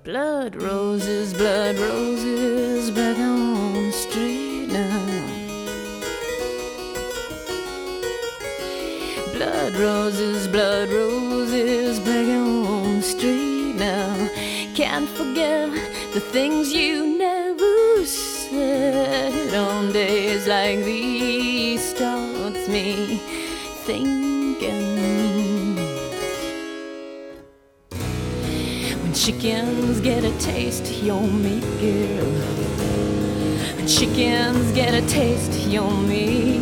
Blood roses, back on the street now. Blood roses, back on the street now. Can't forget the things you never said. On days like these starts me thinking. When chickens get a taste, you're me, girl. When chickens get a taste, you're me,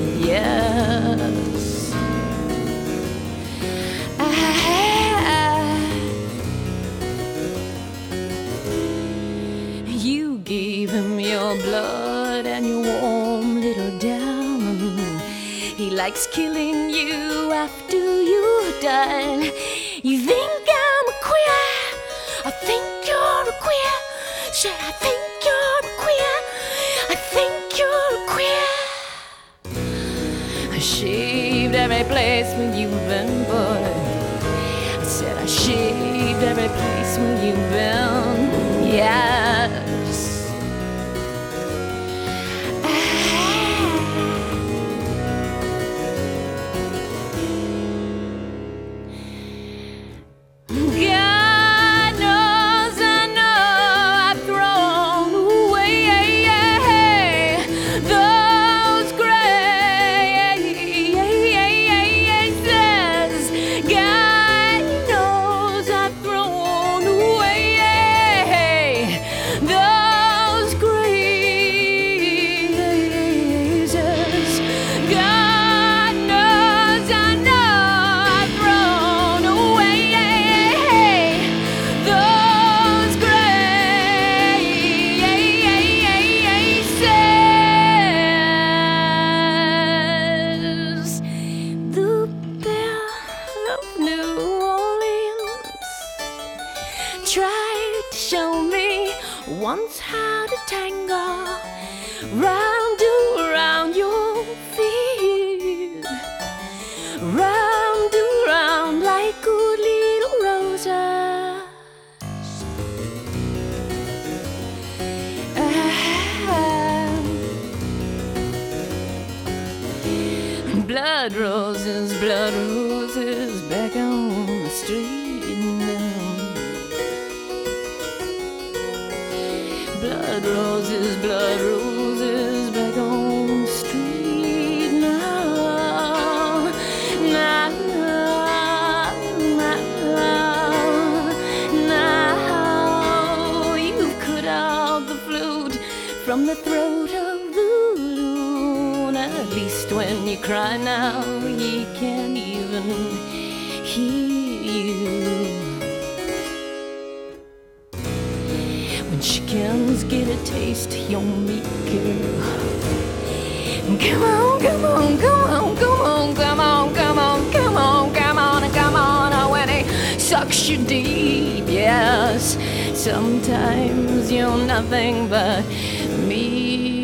yes. You gave him your blood and your warm little diamond. He likes killing you after you died. You think I'm a queer? I think you're a queer. Said I think you're a queer. I think you're a queer. I shaved every place where you've been, boy. I said I shaved every place where you've been, yes. Tried to show me once how to tango round around your feet, round around like good little roses. Blood roses, back on the street now. Blood roses, back on the street now. Now you've cut out the flute from the throat of the loon. At least when you cry now, he can't even hear you. When chickens get a taste, you're me, girl. Come on, come on, come on, come on, come on, come on, come on, come on, come on. When he sucks you deep, yes. Sometimes you're nothing but me.